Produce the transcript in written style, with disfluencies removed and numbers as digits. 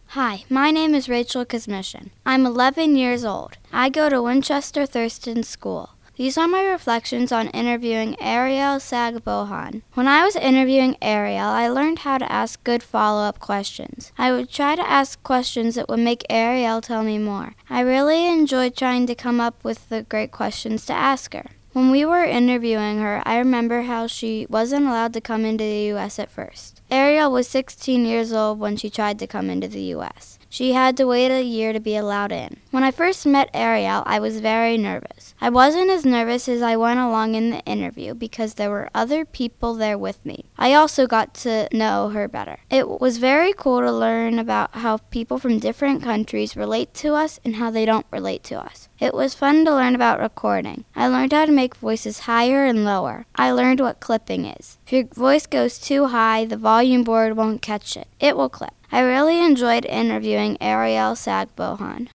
Hi, my name is Rachel Kazmishin. I'm 11 years old. I go to Winchester Thurston School. These are my reflections on interviewing Ariel Sagbohan. When I was interviewing Ariel, I learned how to ask good follow-up questions. I would try to ask questions that would make Ariel tell me more. I really enjoyed trying to come up with the great questions to ask her. When we were interviewing her, I remember how she wasn't allowed to come into the U.S. at first. Ariel was 16 years old when she tried to come into the U.S. She had to wait a year to be allowed in. When I first met Ariel, I was very nervous. I wasn't as nervous as I went along in the interview because there were other people there with me. I also got to know her better. It was very cool to learn about how people from different countries relate to us and how they don't relate to us. It was fun to learn about recording. I learned how to make voices higher and lower. I learned what clipping is. If your voice goes too high, the volume board won't catch it. It will clip. I really enjoyed interviewing Ariel Sagbohan.